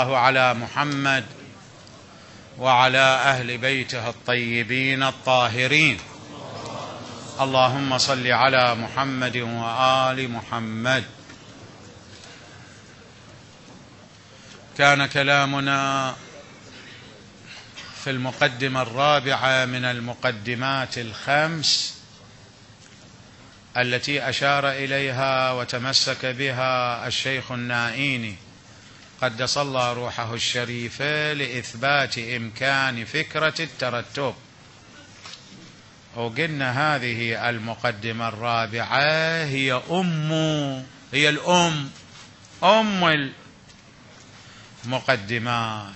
الله على محمد وعلى أهل بيته الطيبين الطاهرين. اللهم صل على محمد وآل محمد. كان كلامنا في المقدمة الرابعة من المقدمات الخمس التي أشار إليها وتمسك بها الشيخ النائيني قدس الله روحه الشريفة لإثبات إمكان فكرة الترتب. وقلنا هذه المقدمة الرابعة هي الأم المقدمات،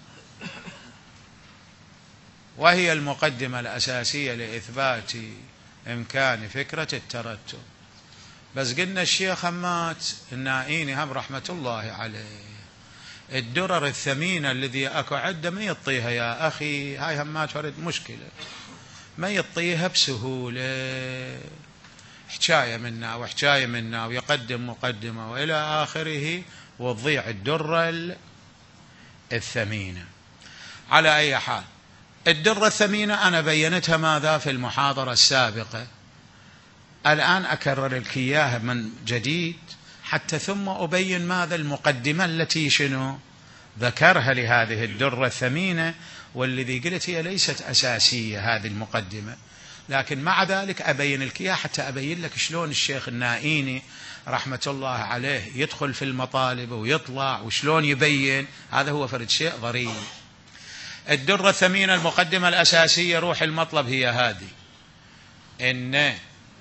وهي المقدمة الأساسية لإثبات إمكان فكرة الترتب. بس قلنا الشيخ همات النائيني هم رحمة الله عليه الدرر الثمينة الذي أكو عده ما يطيها يا أخي، هاي همات فرد مشكلة، ما يطيها بسهولة، حكاية منا وحكاية منا ويقدم مقدمة وإلى آخره وتضيع الدرة الثمينة. على أي حال الدرة الثمينة أنا بينتها ماذا في المحاضرة السابقة، الآن أكرر لك إياها من جديد حتى ثم أبين ماذا المقدمة التي شنو ذكرها لهذه الدرة الثمينة، والذي قلت هي ليست أساسية هذه المقدمة، لكن مع ذلك أبين لك إياها حتى أبين لك شلون الشيخ النائيني رحمة الله عليه يدخل في المطالب ويطلع وشلون يبين. هذا هو فرد شيء ظريف. الدرة الثمينة المقدمة الأساسية روح المطلب هي هذه: إن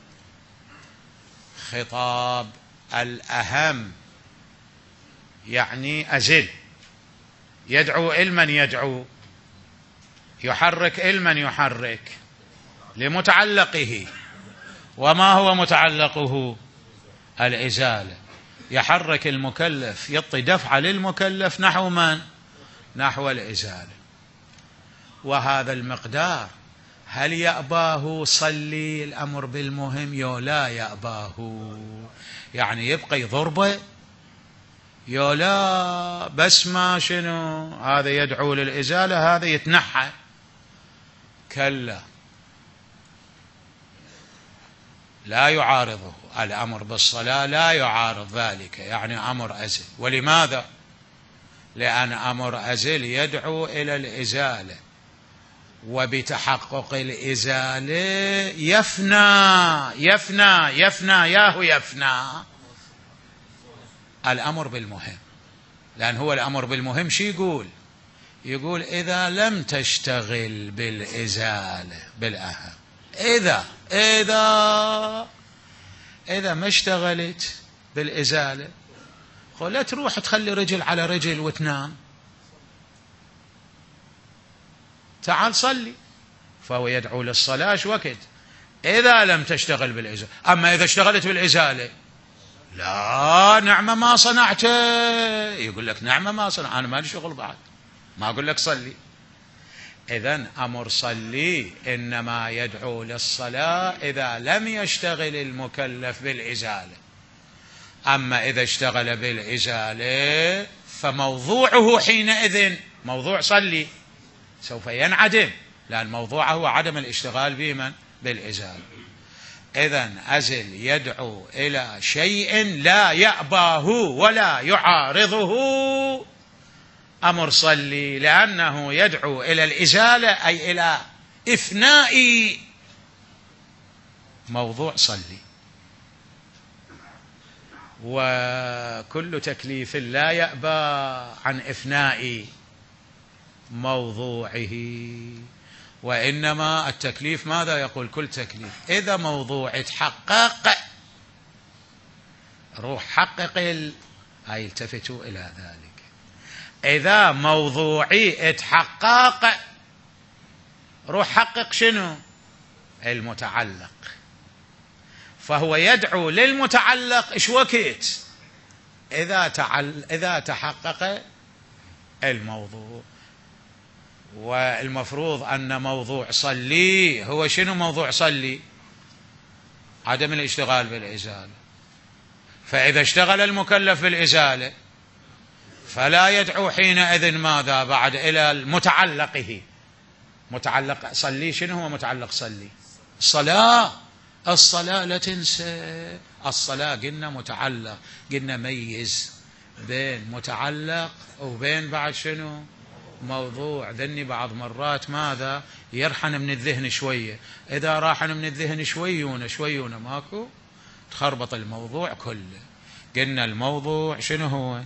خطاب الأهم يعني أزل، يدعو إلمن يدعو، يحرك إلمن يحرك، لمتعلقه. وما هو متعلقه؟ الإزالة. يحرك المكلف، يعطي دفعة للمكلف نحو من؟ نحو الإزالة. وهذا المقدار هل يأباه صلي الأمر بالمهم يو لا يأباه؟ يعني يبقى يضربه يو لا بس ما شنو هذا يدعو للإزالة هذا يتنحى؟ كلا، لا يعارضه الأمر بالصلاة، لا يعارض ذلك، يعني أمر أزل. ولماذا؟ لأن أمر أزل يدعو إلى الإزالة، وبتحقق الإزالة يفنى الأمر بالمهم. لأن هو الأمر بالمهم شي يقول إذا لم تشتغل بالإزالة بالأهم، إذا ما اشتغلت بالإزالة لا تروح تخلي رجل على رجل وتنام، تعال صلي. فهو يدعو للصلاة وقت إذا لم تشتغل بالإزالة. أما إذا اشتغلت بالإزالة لا نعمة ما صنعت، يقول لك نعمة ما صنع، أنا ما لي شغل بعد، ما أقول لك صلي. إذن أمر صلي إنما يدعو للصلاة إذا لم يشتغل المكلف بالإزالة. أما إذا اشتغل بالإزالة فموضوعه حينئذ موضوع صلي سوف ينعدم، لأن موضوعه هو عدم الاشتغال بمن؟ بالإزالة. إذن أزل يدعو إلى شيء لا يأباه ولا يعارضه أمر صلي، لأنه يدعو إلى الإزالة أي إلى إفناء موضوع صلي. وكل تكليف لا يأبى عن إفناء موضوعه، وإنما التكليف ماذا يقول؟ كل تكليف إذا موضوع يتحقق روح حقق هاي التفتوا إلى ذلك. إذا موضوعي اتحقق روح حقق شنو؟ المتعلق. فهو يدعو للمتعلق إيش وقت؟ إذا تحقق الموضوع. والمفروض أن موضوع صلي هو شنو؟ موضوع صلي عدم الاشتغال بالإزالة. فإذا اشتغل المكلف بالإزالة فلا يدعو حينئذ ماذا بعد إلى متعلقه. متعلق صلي شنو هو متعلق صلي؟ الصلاة. الصلاة لا تنسى الصلاة، قلنا متعلق، قلنا ميز بين متعلق وبين بعد شنو موضوع. ذني بعض مرات ماذا يرحن من الذهن شوية، إذا راحن من الذهن شويونة ماكو تخربط الموضوع كله. قلنا الموضوع شنو هو؟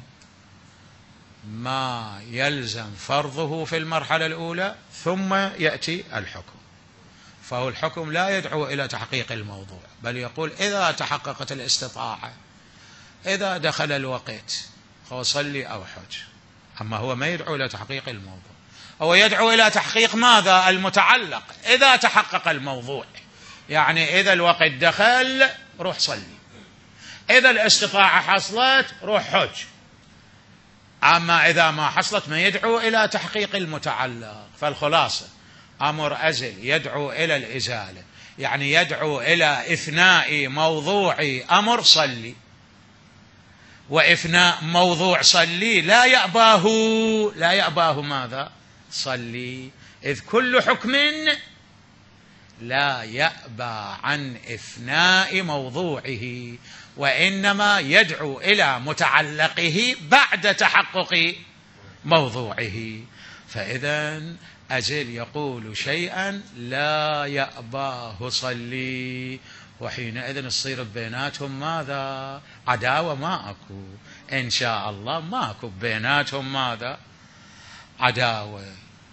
ما يلزم فرضه في المرحلة الأولى ثم يأتي الحكم. فهو الحكم لا يدعو إلى تحقيق الموضوع، بل يقول إذا تحققت الاستطاعة، إذا دخل الوقت صلي أو حج. أما هو ما يدعو إلى تحقيق الموضوع، هو يدعو إلى تحقيق ماذا؟ المتعلق. إذا تحقق الموضوع يعني إذا الوقت دخل روح صلي، إذا الاستطاعة حصلت روح حج. أما إذا ما حصلت ما يدعو إلى تحقيق المتعلق. فالخلاصة أمر أزل يدعو إلى الإزالة، يعني يدعو إلى إفناء موضوع أمر صلي، وإفناء موضوع صلي لا يأباه ماذا؟ صلي. إذ كل حكم لا يأبى عن إفناء موضوعه، وإنما يدعو إلى متعلقه بعد تحقق موضوعه. فإذا أزل يقول شيئا لا يأباه صلي، وحينئذ تصير بيناتهم ماذا؟ عداوة. ما أكو إن شاء الله ما أكو بيناتهم ماذا؟ عداوة.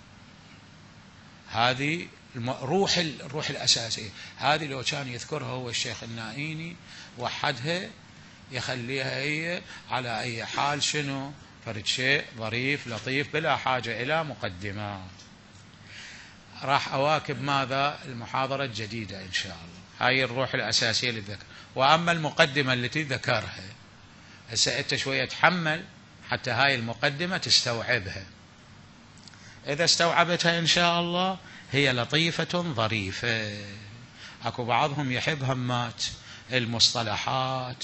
هذه الروح الأساسية. هذه لو كان يذكرها هو الشيخ النائيني وحدها يخليها هي على أي حال شنو؟ فرد شيء ظريف لطيف بلا حاجة إلى مقدمات. راح أواكب ماذا؟ المحاضرة الجديدة إن شاء الله. هاي الروح الأساسية للذكر. وأما المقدمة التي ذكرها هسه أنت شوية تحمل حتى هاي المقدمة تستوعبها. إذا استوعبتها إن شاء الله هي لطيفة ظريفة. أكو بعضهم يحب همات المصطلحات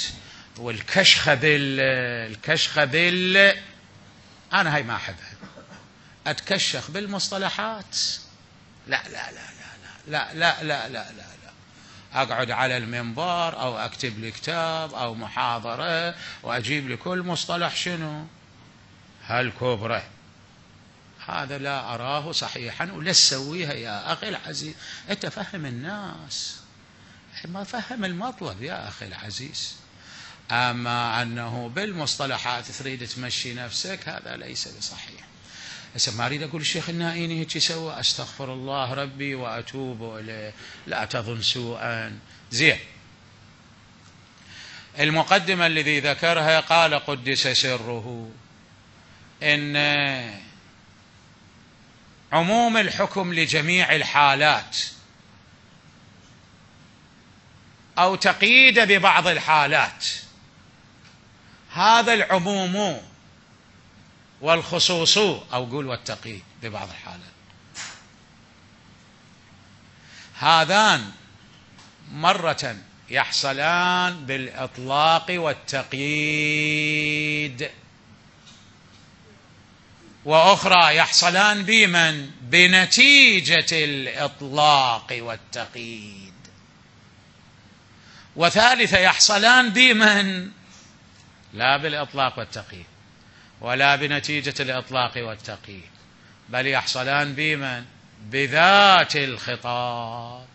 والكشخبل. أنا هاي ما أحبها، أتكشخ بالمصطلحات. لا لا لا لا لا لا لا لا لا لا. أقعد على المنبر أو أكتب لي كتاب أو محاضرة وأجيب لكل مصطلح شنو هالكبرى. هذا لا أراه صحيحا ولا تسويها يا أخي العزيز. أنت فهم الناس، ما فهم المطلب يا أخي العزيز. أما أنه بالمصطلحات تريد تمشي نفسك هذا ليس بصحيح. هسه ما أريد أقول الشيخ النائيني هيك سوى، أستغفر الله ربي وأتوب إليه، لا تظن سوءا. زين. المقدمة الذي ذكرها قال قدس سره إن عموم الحكم لجميع الحالات أو تقييد ببعض الحالات، هذا العموم والخصوص أو قول والتقييد ببعض الحالات، هذان مرة يحصلان بالإطلاق والتقييد، وأخرى يحصلان بمن؟ بنتيجة الإطلاق والتقييد، وثالثة يحصلان بمن؟ لا بالإطلاق والتقييد ولا بنتيجة الإطلاق والتقييد، بل يحصلان بمن؟ بذات الخطاب.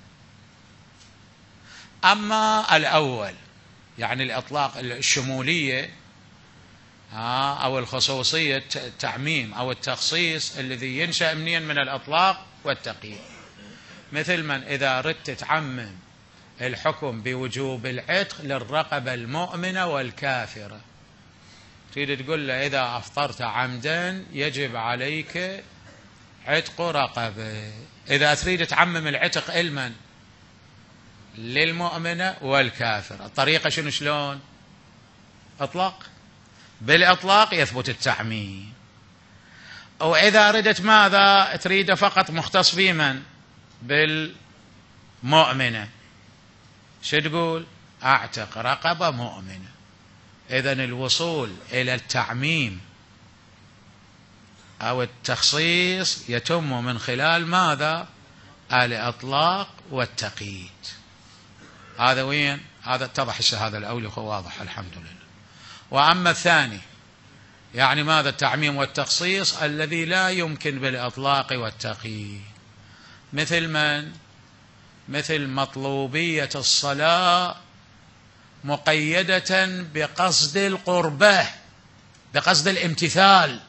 أما الأول يعني الإطلاق الشمولية أو الخصوصية التعميم أو التخصيص الذي ينشأ منين؟ من الإطلاق والتقييد. مثل من إذا ردت تعمم الحكم بوجوب العتق للرقبة المؤمنة والكافرة، تريد تقول له إذا أفطرت عمدا يجب عليك عتق رقبة. إذا تريد تعمم العتق إلمن؟ للمؤمنة والكافرة. الطريقة شنو؟ شلون؟ إطلاق. بالإطلاق يثبت التعميم. وإذا ردت ماذا؟ تريد فقط مختص بمن؟ بالمؤمنة، شو تقول؟ أعتق رقبة مؤمنة. إذن الوصول إلى التعميم أو التخصيص يتم من خلال ماذا؟ الإطلاق والتقييد. هذا وين؟ هذا اتضح هذا الأول واضح الحمد لله. وأما الثاني يعني ماذا؟ التعميم والتخصيص الذي لا يمكن بالإطلاق والتقييد. مثل من؟ مثل مطلوبية الصلاة مقيدة بقصد القربة، بقصد الامتثال.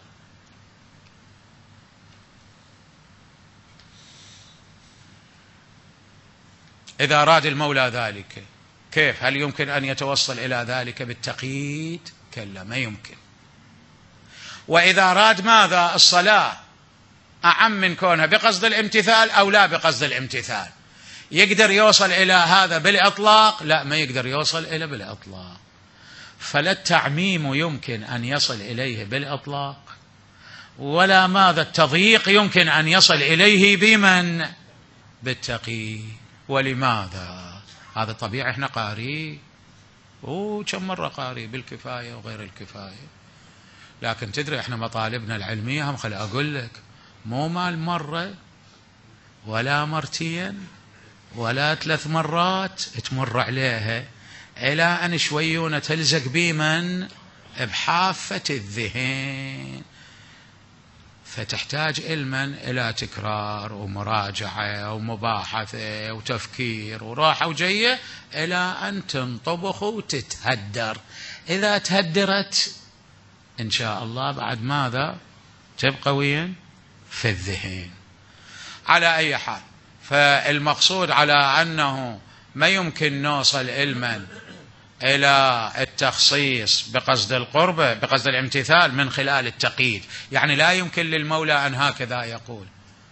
إذا أراد المولى ذلك كيف؟ هل يمكن أن يتوصل إلى ذلك بالتقييد؟ كلا، ما يمكن. وإذا أراد ماذا؟ الصلاة أعم من كونها بقصد الامتثال أو لا بقصد الامتثال، يقدر يوصل إلى هذا بالإطلاق؟ لا، ما يقدر يوصل إلى بالإطلاق. فلا التعميم يمكن أن يصل إليه بالإطلاق، ولا ماذا التضييق يمكن أن يصل إليه بمن؟ بالتقييد. ولماذا؟ هذا طبيعي، احنا قاري وكم مرة قاري بالكفاية وغير الكفاية. لكن تدري احنا مطالبنا العلمية هم، خلي أقول لك، مو مال مرة ولا مرتين ولا 3 مرات تمر عليها، إلى أن شويونة تلزق بمن؟ بحافة الذهن. فتحتاج علما إلى تكرار ومراجعة ومباحثة وتفكير وراحة وجية إلى أن تنطبخ وتتهدر. إذا تهدرت إن شاء الله بعد ماذا؟ تبقى وين؟ في الذهن. على أي حال، فالمقصود على أنه ما يمكن نوصل علما إلى التخصيص بقصد القربة بقصد الامتثال من خلال التقييد. يعني لا يمكن للمولى أن هكذا يقول: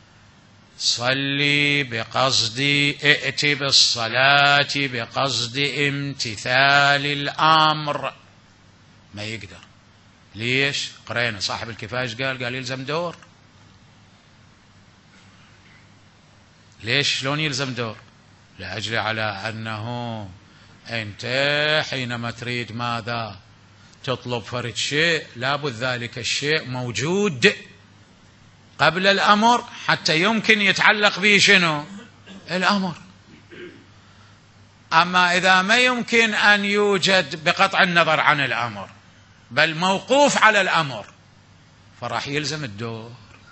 صلي بقصد، ائت بالصلاة بقصد امتثال الأمر. ما يقدر. ليش؟ قرينا صاحب الكفاية قال يلزم دور. ليش؟ شلون يلزم دور؟ لأجل على أنه أنت حينما تريد ماذا؟ تطلب فرد شيء، لابد ذلك الشيء موجود قبل الأمر حتى يمكن يتعلق به شنو؟ الأمر. أما إذا ما يمكن أن يوجد بقطع النظر عن الأمر بل موقوف على الأمر، فراح يلزم الدور.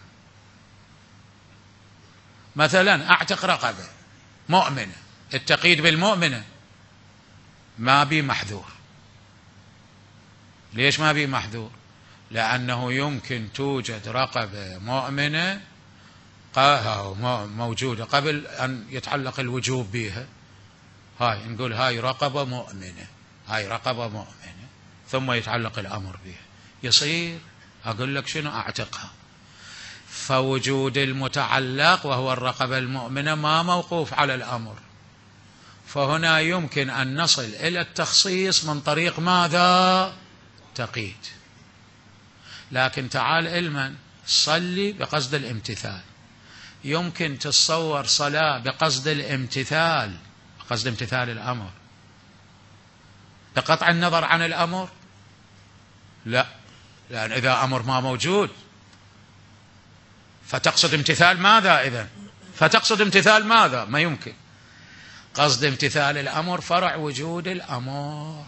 مثلا أعتق رقبة مؤمنة، التقييد بالمؤمنة ما بي محذور. ليش ما بي محذور؟ لأنه يمكن توجد رقبة مؤمنة موجودة قبل أن يتعلق الوجوب بها. هاي نقول هاي رقبة مؤمنة، هاي رقبة مؤمنة، ثم يتعلق الأمر بها، يصير أقول لك شنو؟ أعتقها. فوجود المتعلق وهو الرقبة المؤمنة ما موقوف على الأمر، فهنا يمكن أن نصل إلى التخصيص من طريق ماذا؟ تقييد. لكن تعال علما، صلي بقصد الامتثال، يمكن تتصور صلاة بقصد الامتثال، بقصد امتثال الأمر بقطع النظر عن الأمر؟ لا، لأن إذا أمر ما موجود فتقصد امتثال ماذا إذن؟ فتقصد امتثال ماذا؟ ما يمكن. قصد امتثال الأمر فرع وجود الأمر،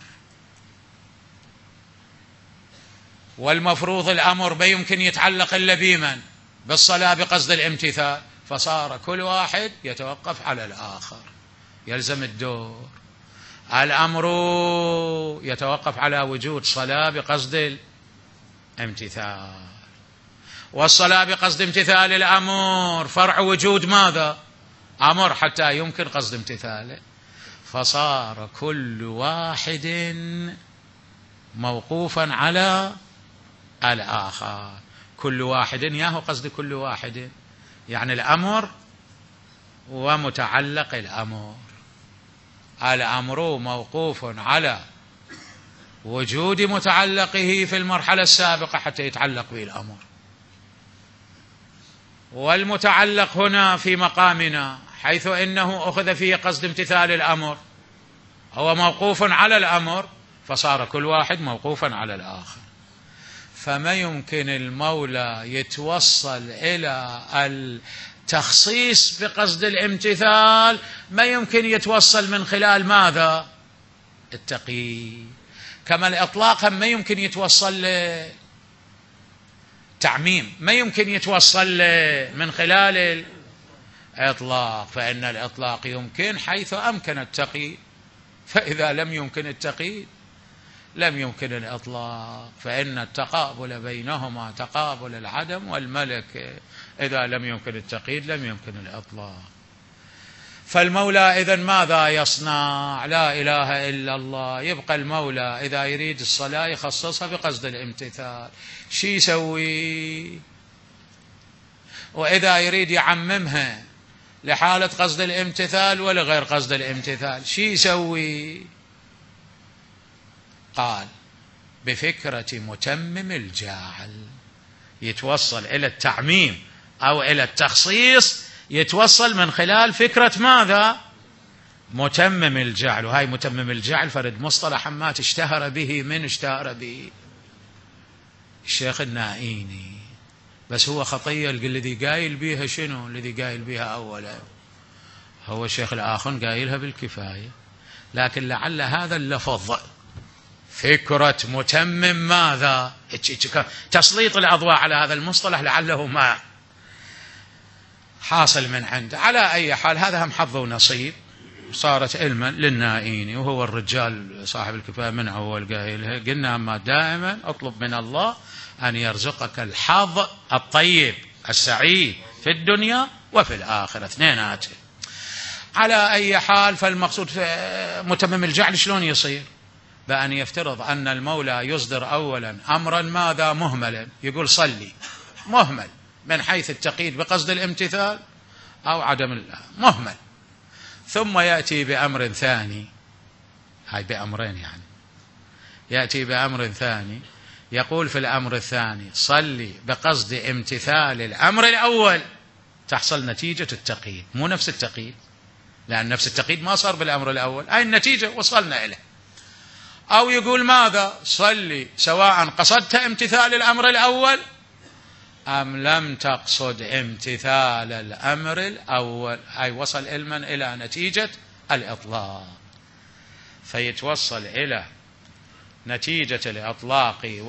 والمفروض الأمر ما يمكن يتعلق إلا بمن؟ بالصلاة بقصد الامتثال، فصار كل واحد يتوقف على الآخر، يلزم الدور. الأمر يتوقف على وجود صلاة بقصد الامتثال، والصلاة بقصد امتثال الأمر فرع وجود ماذا؟ أمر حتى يمكن قصد امتثاله، فصار كل واحد موقوفا على الآخر. كل واحد ياهو قصد كل واحد، يعني الأمر ومتعلق الأمر. الأمر موقوف على وجود متعلقه في المرحلة السابقة حتى يتعلق به الأمر، والمتعلق هنا في مقامنا حيث إنه أخذ فيه قصد امتثال الأمر هو موقوف على الأمر، فصار كل واحد موقوفا على الآخر. فما يمكن المولى يتوصل إلى التخصيص بقصد الامتثال، ما يمكن يتوصل من خلال ماذا؟ التقييد. كما الإطلاق ما يمكن يتوصل تعميم، ما يمكن يتوصل من خلال الإطلاق، فإن الإطلاق يمكن حيث أمكن التقييد، فإذا لم يمكن التقييد لم يمكن الإطلاق، فإن التقابل بينهما تقابل العدم والملك، إذا لم يمكن التقييد لم يمكن الإطلاق. فالمولى إذن ماذا يصنع؟ لا إله إلا الله. يبقى المولى إذا يريد الصلاة يخصصها بقصد الامتثال، شي يسوي؟ وإذا يريد يعممها لحالة قصد الامتثال ولا غير قصد الامتثال، شي يسوي؟ قال بفكرة متمم الجاعل، يتوصل إلى التعميم أو إلى التخصيص، يتوصل من خلال فكرة ماذا؟ متمم الجعل. وهاي متمم الجعل فرد مصطلح ما اشتهر به، من اشتهر به؟ الشيخ النائيني. بس هو خطية الذي قايل بيها شنو؟ الذي قايل بيها أولا هو الشيخ الآخر قايلها بالكفاية، لكن لعل هذا اللفظ فكرة متمم ماذا؟ تسليط الأضواء على هذا المصطلح لعله ما حاصل من عنده. على أي حال هذا هم حظ ونصيب، صارت علما للنائيني، وهو الرجال صاحب الكفاية من أول قايلها. قلنا أما دائما اطلب من الله أن يرزقك الحظ الطيب السعيد في الدنيا وفي الآخرة، اثنيناته. على أي حال فالمقصود متمم الجعل شلون يصير؟ بأن يفترض أن المولى يصدر أولا أمرا ماذا؟ مهملا، يقول صلي، مهمل من حيث التقييد بقصد الامتثال أو عدم مهمل، ثم يأتي بأمر ثاني، هاي بأمرين يعني، يأتي بأمر ثاني يقول في الأمر الثاني صلي بقصد امتثال الأمر الأول، تحصل نتيجة التقييد، مو نفس التقييد، لأن نفس التقييد ما صار بالأمر الأول، هاي النتيجة وصلنا إليه. أو يقول ماذا؟ صلي سواء قصدت امتثال الأمر الأول أم لم تقصد امتثال الأمر الأول، أي وصل علما إلى نتيجة الإطلاق، فيتوصل إلى نتيجة الإطلاق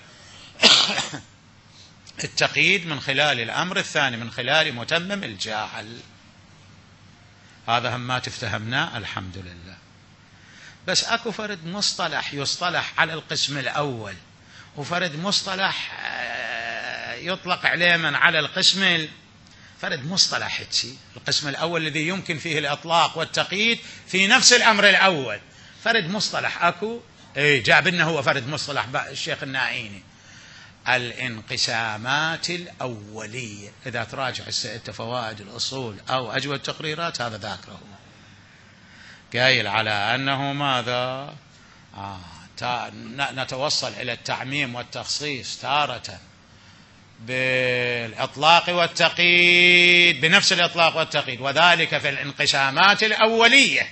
والتقييد من خلال الأمر الثاني، من خلال متمم الجاعل. هذا هم ما تفتهمنا الحمد لله. بس أكو فرد مصطلح يصطلح على القسم الأول، وفرد مصطلح يطلق عليه من على القسم، فرد مصطلح هتشي. القسم الأول الذي يمكن فيه الإطلاق والتقييد في نفس الأمر الأول، فرد مصطلح أكو جاب لنا هو فرد مصطلح الشيخ النائيني، الانقسامات الأولية. إذا تراجع السائد فوائد الأصول أو أجوبة التقريرات هذا ذاكره، قايل على أنه ماذا؟ نتوصل إلى التعميم والتخصيص تارة بالإطلاق والتقييد، بنفس الإطلاق والتقييد، وذلك في الانقسامات الأولية.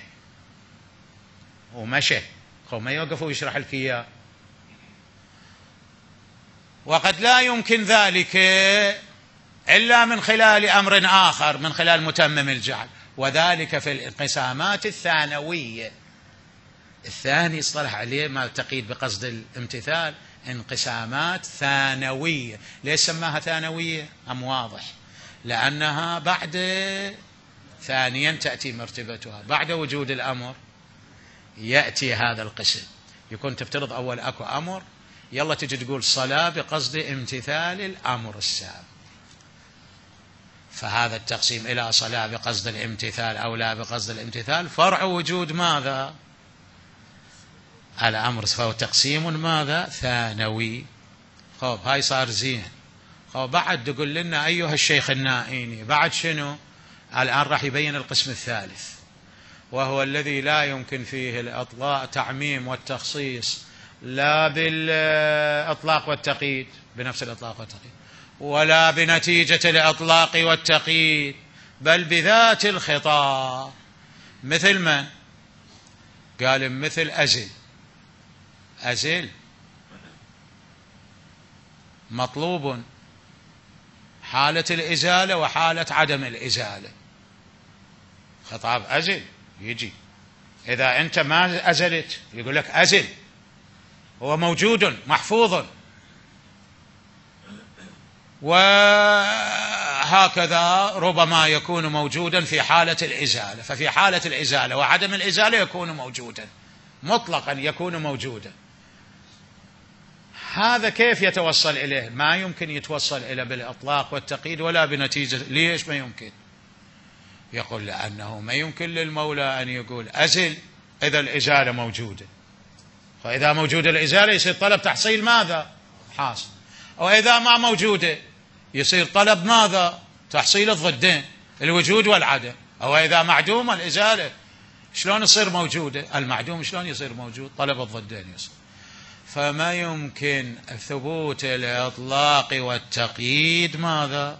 ومشي ما يوقف ويشرح لك إياه. وقد لا يمكن ذلك إلا من خلال أمر آخر، من خلال متمم الجعل، وذلك في الانقسامات الثانوية. الثاني اصطلح عليه ما تقييد بقصد الامتثال، انقسامات ثانوية. ليش سماها ثانوية؟ أم واضح؟ لأنها بعد ثانيا تأتي مرتبتها، بعد وجود الأمر يأتي هذا القسم. يكون تفترض أول أكو أمر، يلا تجي تقول صلاة بقصد امتثال الأمر السابق، فهذا التقسيم إلى صلاة بقصد الامتثال أو لا بقصد الامتثال فرع وجود ماذا؟ الأمر، فهو تقسيم ماذا؟ ثانوي. خب هاي صار زين. خب بعد تقول لنا أيها الشيخ النائيني بعد شنو؟ الآن راح يبين القسم الثالث، وهو الذي لا يمكن فيه الإطلاق تعميم والتخصيص لا بالإطلاق والتقييد، بنفس الإطلاق والتقييد، ولا بنتيجة الإطلاق والتقييد، بل بذات الخطاب. مثل من؟ قال مثل أزل مطلوب حالة الإزالة وحالة عدم الإزالة. خطاب أزل يجي، إذا أنت ما أزلت يقول لك أزل، هو موجود محفوظ. وهكذا ربما يكون موجودا في حالة الإزالة، ففي حالة الإزالة وعدم الإزالة يكون موجودا مطلقا، يكون موجودا. هذا كيف يتوصل إليه؟ ما يمكن يتوصل إليه بالإطلاق والتقييد ولا بنتيجة. ليش ما يمكن؟ يقول لأنه ما يمكن للمولى أن يقول أزل إذا الإزالة موجودة، فإذا موجودة الإزالة يصير طلب تحصيل ماذا؟ حاصل. وإذا ما موجودة يصير طلب ماذا؟ تحصيل الضدين، الوجود والعدم. أو إذا معدومة الإزالة شلون يصير موجودة؟ المعدوم شلون يصير موجود؟ طلب الضدين يصير. فما يمكن ثبوت الإطلاق والتقييد ماذا؟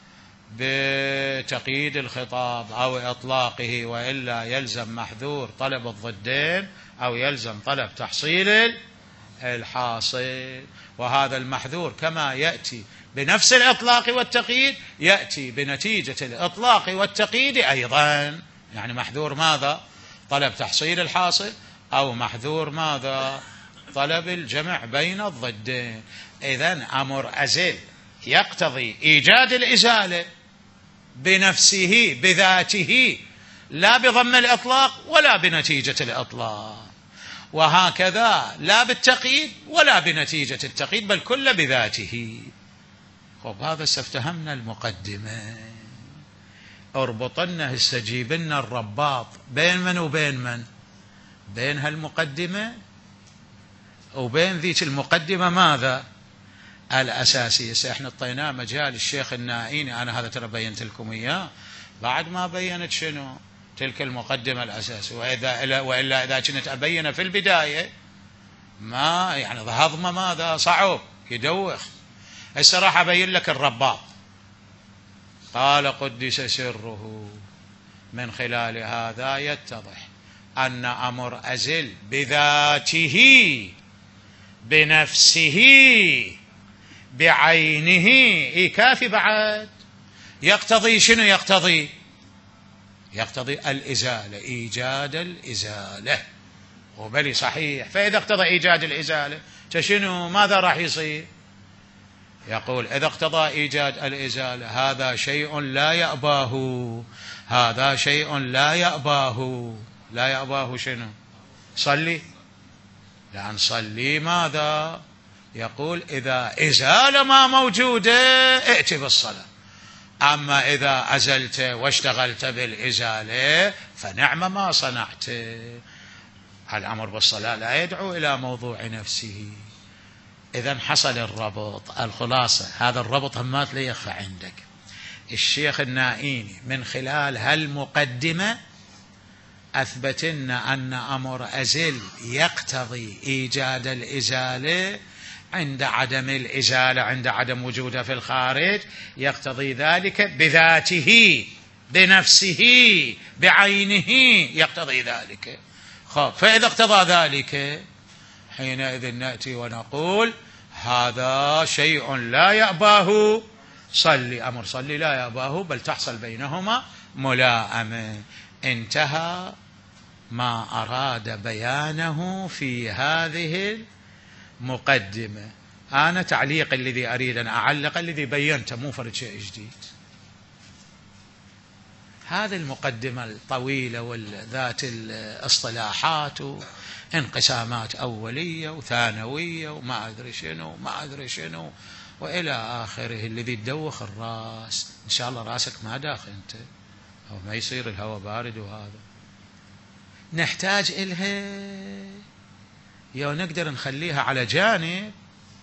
بتقييد الخطاب أو إطلاقه، وإلا يلزم محذور طلب الضدين أو يلزم طلب تحصيل الحاصل. وهذا المحذور كما يأتي بنفس الإطلاق والتقييد يأتي بنتيجة الإطلاق والتقييد أيضا. يعني محذور ماذا؟ طلب تحصيل الحاصل، أو محذور ماذا؟ طلب الجمع بين الضدين. إذن أمر أزل يقتضي إيجاد الإزالة بنفسه بذاته، لا بضم الإطلاق ولا بنتيجة الإطلاق، وهكذا لا بالتقييد ولا بنتيجة التقييد، بل كل بذاته. خب هذا استفتهمنا المقدمة، اربطنا استجيبنا الرباط بين من وبين من؟ بين هالمقدمة وبين ذيك المقدمة ماذا؟ الأساسية. احنا اعطيناه مجال الشيخ النائيني، أنا هذا ترى بينت لكم إياه بعد ما بينت شنو؟ تلك المقدمة الأساسية. وإلا إذا كنت أبين في البداية ما يعني هضمه ماذا؟ صعب يدوخ. هسه راح أبين لك الرباط. قال قدس سره: من خلال هذا يتضح أن أمر أزل بذاته بنفسه بعينه كافي بعد يقتضي شنو؟ يقتضي الإزالة، إيجاد الإزالة. وبلي صحيح. فإذا اقتضى إيجاد الإزالة شنو؟ ماذا راح يصير؟ يقول إذا اقتضى إيجاد الإزالة هذا شيء لا يأباه، هذا شيء لا يأباه. لا يأباه شنو؟ صلي، لأن صلي ماذا؟ يقول إذا إزالة ما موجودة ائت بالصلاة. أما إذا أزلت واشتغلت بالإزالة فنعم ما صنعت. الأمر بالصلاة لا يدعو إلى موضوع نفسه. إذن حصل الربط. الخلاصة هذا الربط همات ليخفى عندك. الشيخ النائيني من خلال هالمقدمة أثبت لنا أن أمر أزل يقتضي إيجاد الإزالة عند عدم الإزالة، عند عدم وجودها في الخارج، يقتضي ذلك بذاته بنفسه بعينه، يقتضي ذلك. فإذا اقتضى ذلك حينئذ نأتي ونقول هذا شيء لا يأباه صلي. أمر صلي لا يأباه، بل تحصل بينهما ملائمة. انتهى ما أراد بيانه في هذه المقدمة. أنا تعليق الذي أريد أن أعلق الذي بينته، مو فرد شيء جديد. هذه المقدمة الطويلة والذات الاصطلاحات وانقسامات أولية وثانوية وما أدري شنو ما أدري شنو وإلى آخره، الذي تدوخ الرأس. إن شاء الله رأسك ما داخل أنت، أو ما يصير الهواء بارد. وهذا نحتاج إلها، يا نقدر نخليها على جانب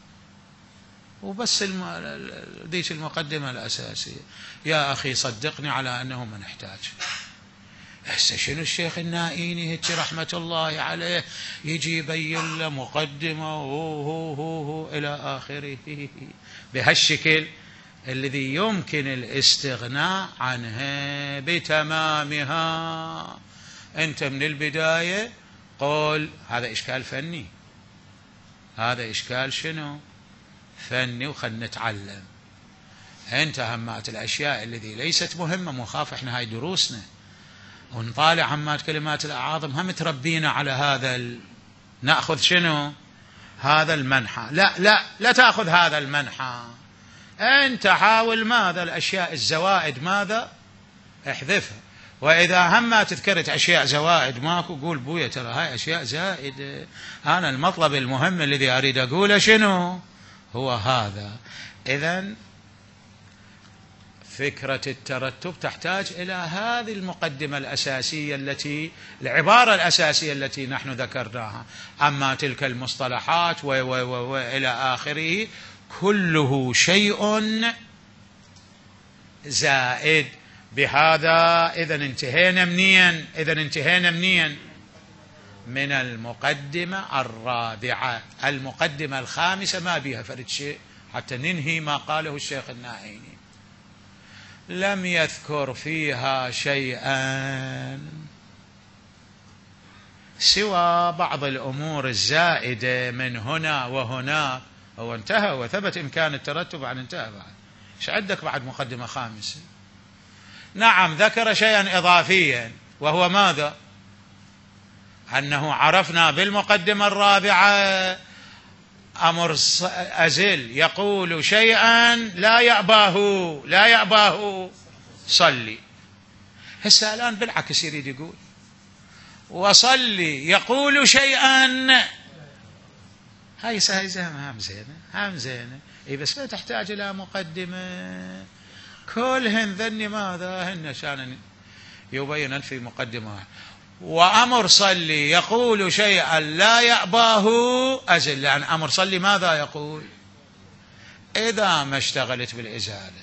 وبس ذيك المقدمة الأساسية. يا أخي صدقني على أنه ما نحتاج. هسه شنو الشيخ النائيني هيك رحمة الله عليه يجي يبين له مقدمة هو إلى آخره بهالشكل الذي يمكن الاستغناء عنها بتمامها. أنت من البداية قول هذا إشكال فني، هذا إشكال شنو؟ فني وخلنا نتعلم. انت همات الاشياء التي ليست مهمه، مخاف احنا هاي دروسنا ونطالع همات كلمات الاعاظم، هم تربينا على هذا ناخذ شنو؟ هذا المنحى. لا تاخذ هذا المنحى. انت حاول ماذا؟ الاشياء الزوائد ماذا؟ احذفها. واذا هم تذكرت اشياء زوائد ماكو، قول بويا ترى هاي اشياء زائده، انا المطلب المهم الذي اريد اقوله شنو؟ هو هذا. اذن فكرة الترتب تحتاج إلى هذه المقدمة الأساسية العبارة الأساسية التي نحن ذكرناها. أما تلك المصطلحات وإلى آخره كله شيء زائد. بهذا إذن انتهينا منين؟ من المقدمة الرابعة. المقدمة الخامسة ما بها فرد شيء حتى ننهي ما قاله الشيخ الناعيني، لم يذكر فيها شيئا سوى بعض الأمور الزائدة من هنا وهناك. هو انتهى وثبت إمكان الترتب عن انتهى. بعد ايش عندك بعد مقدمة خامسة؟ نعم ذكر شيئا إضافيا، وهو ماذا؟ أنه عرفنا بالمقدمة الرابعة أمر أزل يقول شيئا لا يأباه صلي. هسه الآن بالعكس يريد يقول وصلي يقول شيئا. هاي هم زينة اي، بس ما تحتاج إلى مقدمة. كلهن ذني ماذا؟ هن شان يبين في مقدمة. وأمر صلي يقول شيئا لا يأباه أزل، يعني أمر صلي ماذا يقول؟ إذا ما اشتغلت بالإزالة،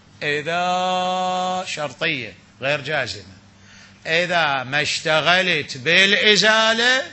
إذا شرطية غير جازمة، إذا ما اشتغلت بالإزالة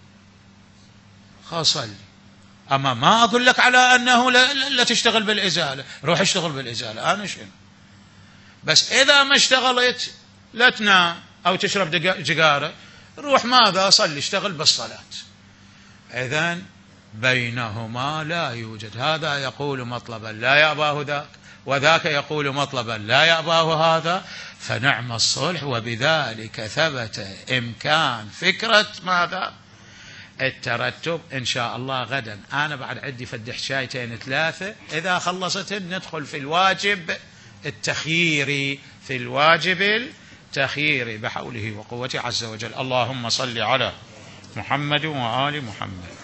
خصلي. أما ما أقول لك على أنه لا تشتغل بالإزالة، روح اشتغل بالإزالة، أنا شنو؟ بس إذا ما اشتغلت لا تنام أو تشرب جقارة، روح ماذا؟ صلي، اشتغل بالصلاة. إذن بينهما لا يوجد. هذا يقول مطلبا لا يأباه ذاك، وذاك يقول مطلبا لا يأباه هذا، فنعم الصلح. وبذلك ثبت إمكان فكرة ماذا؟ الترتب. إن شاء الله غدا أنا بعد عندي فد حشايتين 3، إذا خلصتن ندخل في الواجب التخييري، بحوله وقوته عز وجل. اللهم صل على محمد وآل محمد.